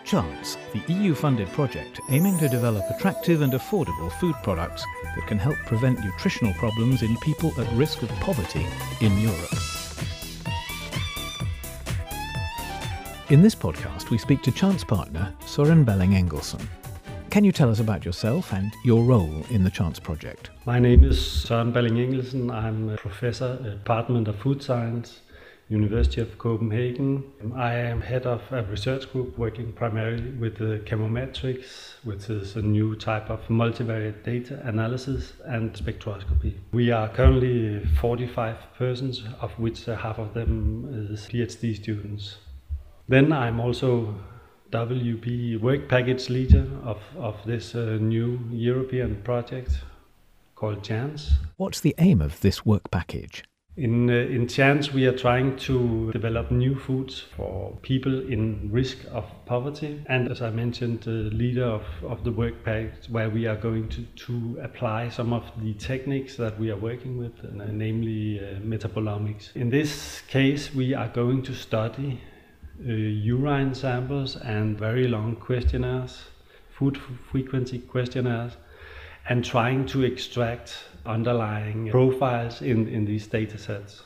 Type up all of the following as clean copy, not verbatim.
Chance, the EU-funded project aiming to develop attractive and affordable food products that can help prevent nutritional problems in people at risk of poverty in Europe. In this podcast, we speak to Chance partner Søren Belling Engelsen. Can you tell us about yourself and your role in the Chance project? My name is Søren Belling Engelsen. I'm a professor at the Department of Food Science, University of Copenhagen. I am head of a research group working primarily with the chemometrics, which is a new type of multivariate data analysis and spectroscopy. We are currently 45 persons, of which half of them is PhD students. Then I'm also WP work package leader of this new European project called Chance. What's the aim of this work package? In Chance, we are trying to develop new foods for people in risk of poverty. And as I mentioned, the leader of the work package, where we are going to apply some of the techniques that we are working with, namely metabolomics. In this case, we are going to study urine samples and very long questionnaires, food frequency questionnaires, and trying to extract underlying profiles in these data sets.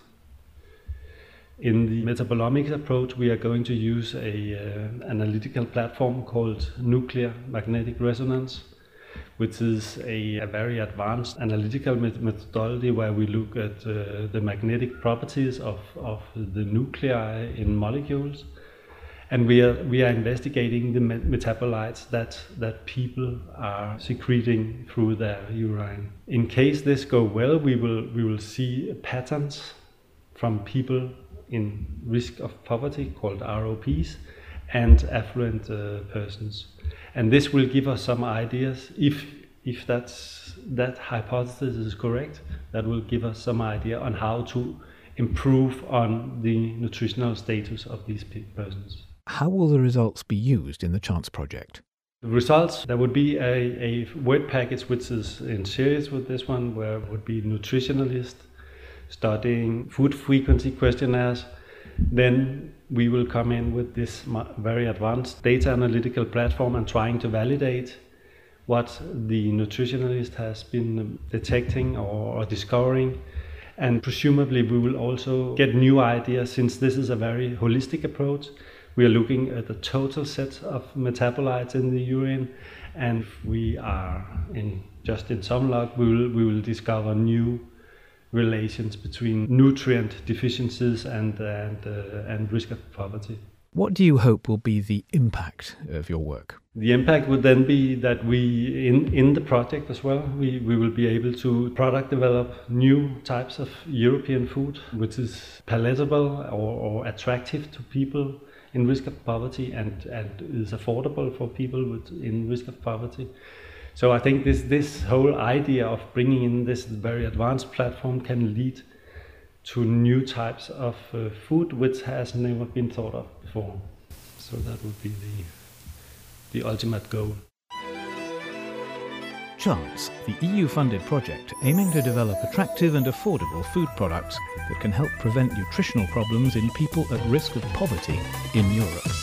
In the metabolomics approach, we are going to use an analytical platform called nuclear magnetic resonance, which is a very advanced analytical methodology where we look at the magnetic properties of the nuclei in molecules. And we are investigating the metabolites that people are secreting through their urine. In case this goes well, we will see patterns from people in risk of poverty, called ROPs, and affluent persons. And this will give us some ideas. If that hypothesis is correct, that will give us some idea on how to improve on the nutritional status of these persons. How will the results be used in the Chance project? The results, there would be a work package which is in series with this one, where it would be nutritionalists studying food frequency questionnaires. Then we will come in with this very advanced data analytical platform and trying to validate what the nutritionalist has been detecting or discovering. And presumably we will also get new ideas, since this is a very holistic approach. We are looking at the total set of metabolites in the urine, and if we are in some luck, we will discover new relations between nutrient deficiencies and risk of poverty. What do you hope will be the impact of your work? The impact would then be that we, in the project as well, we will be able to product develop new types of European food, which is palatable or attractive to people in risk of poverty and is affordable for people in risk of poverty. So I think this whole idea of bringing in this very advanced platform can lead to new types of food which has never been thought of before. So that would be the ultimate goal. Chance, the EU-funded project aiming to develop attractive and affordable food products that can help prevent nutritional problems in people at risk of poverty in Europe.